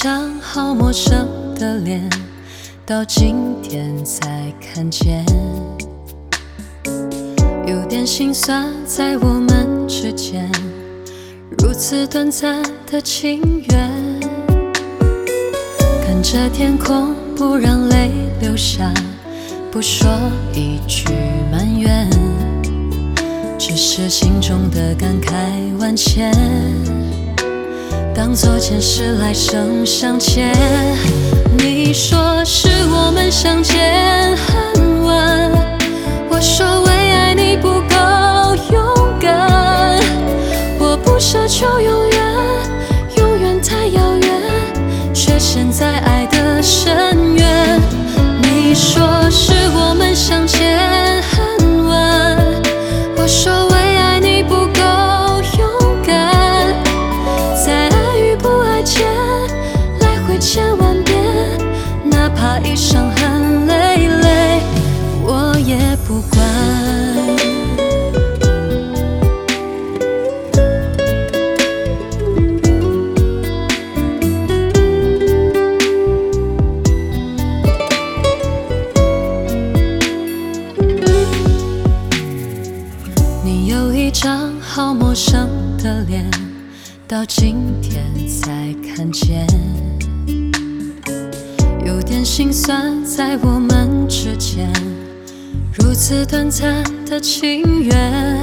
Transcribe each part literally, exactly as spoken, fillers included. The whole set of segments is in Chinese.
张好陌生的脸，到今天才看见，有点心酸，在我们之间如此短暂的情缘。看着天空，不让泪流下，不说一句埋怨，只是心中的感慨万千，当作前世来生相欠。你说是我们相见很晚，我说为爱你不够勇敢，我不奢求永远，永远太遥远，却陷在爱的深渊。你说是我们相见很晚，我说为爱你不够勇敢，在爱与不爱间来回千万遍，哪怕一生很累累，我也不管。你有一张好陌生的脸，到今天才看见，有点心酸，在我们之间如此短暂的情缘。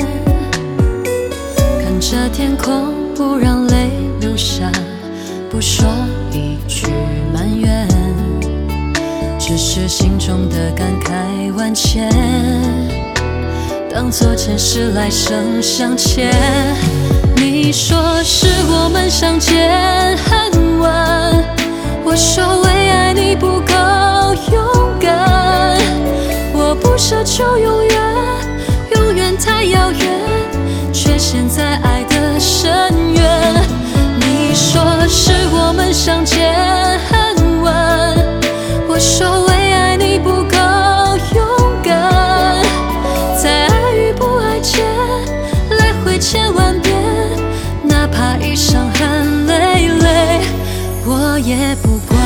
看着天空，不让泪流下，不说一句埋怨，只是心中的感慨万千，当作前世来生相欠。你说是我们相见很晚，我说为爱你不够勇敢，我不奢求永远，永远太遥远，却陷在爱的深渊。你说是我们相见很晚，我说为爱你不够勇敢，在爱与不爱间来回千万遍，哪怕一生很累累，我也不管。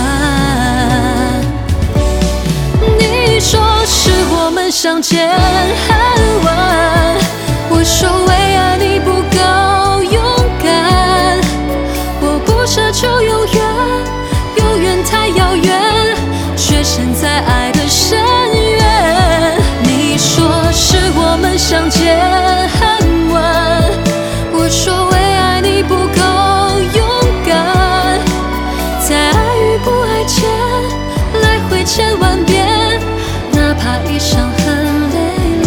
你说是我们相见很晚，我说为爱你不够勇敢，我不奢求永远，永远太遥远，却陷在爱的深渊。你说是我们相见很晚，我说为爱你不够勇敢，在爱与不爱间来回千万遍，哪怕一生很累累，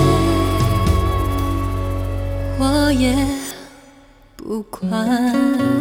我也不管。